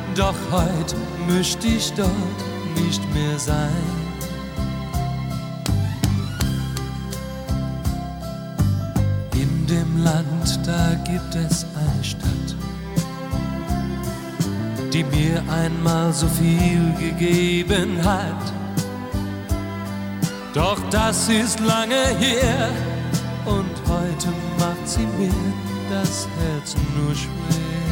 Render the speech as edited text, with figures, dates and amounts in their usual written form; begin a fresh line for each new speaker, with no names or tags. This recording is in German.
Doch heut möcht ich dort nicht mehr sein. In dem Land, da gibt es eine Stadt, die mir einmal so viel gegeben hat. Doch das ist lange her und heute macht sie mir das Herz nur schwer.